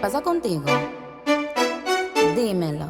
pasa contigo? Dímelo.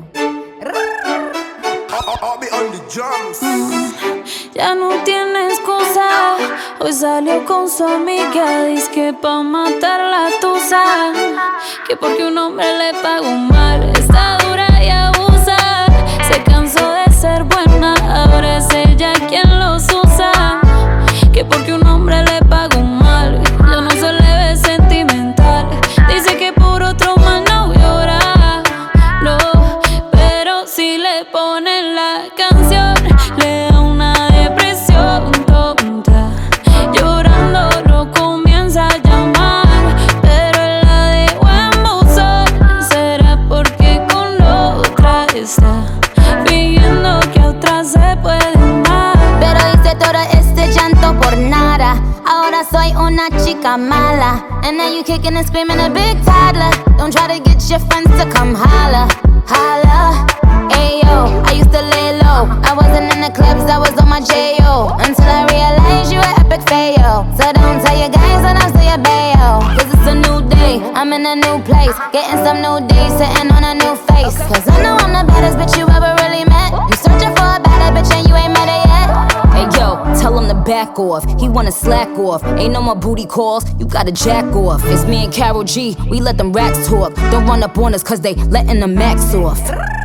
Ya no tiene excusa. Hoy salió con su amiga. Dice que pa' matar la tusa, que porque un hombre le pagó mal, está dura y abusa. Se cansó de ser buena, ahora es ella quien los usa. Que porque un hombre le pagó mal, ya no se le ve sentimental. Dice que por otro mal no llora, no, pero si le ponen la canción le da una depresión tonta. Llorando lo comienza a llamar, pero él la dejó en buzón. ¿Será porque con la otra está fingiendo que a otra se puede amar? Pero hice todo este llanto por nada. Ahora soy una chica mala. And now you kicking and screaming a big toddler. Don't try to get your friends to come holla, holla. Ayo, I used to lay low. I wasn't in the clubs, I was on my J.O. Until I realized you were epic fail. So don't tell your guys when I say your bayo. Cause it's a new day, I'm in a new place. Getting some new days, sitting on a new face. Cause I know I'm the baddest bitch you ever really met. You searching for a better bitch and you ain't met her yet. Hey yo, tell him to back off. He wanna slack off. Ain't no more booty calls, you gotta jack off. It's me and Karol G, we let them racks talk. Don't run up on us cause they letting the max off.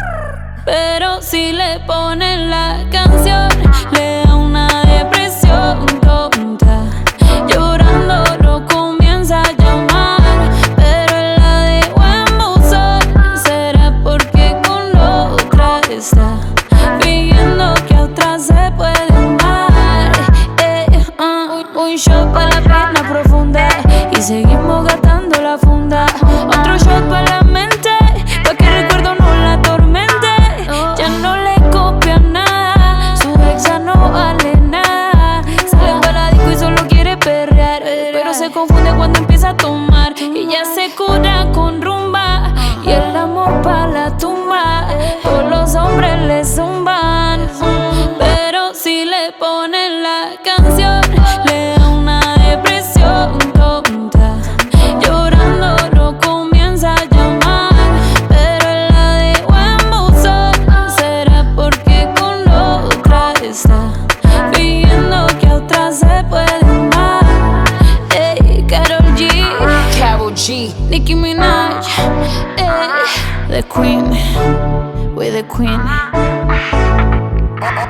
Pero si le ponen la canción le da una depresión tonta. Llorando lo comienza a llamar, pero él la dejó en buzón. ¿Será porque con la otra está fingiendo que a otra se puede amar? Un shot pa' la pena profunda y seguimos gastando la funda. Otro shot pa' la mente, pa' que el recuerdo no la atormente. Ya no le copia nada, su ex ya no vale nada. Sale pa' la disco y solo quiere perrear, pero se confunde cuando empieza a tomar. Y ya se cura con rumba y el amor pa' la tumba. Todos los hombres le zumban, pero si le ponen la canción le da una depresión tonta. Llorando lo comienza a llamar, pero él la dejó en buzón. ¿Será porque con la otra está fingiendo que a otra se puede amar? Ey, Karol G, Nicki Minaj, ey, the queen, we're the queen.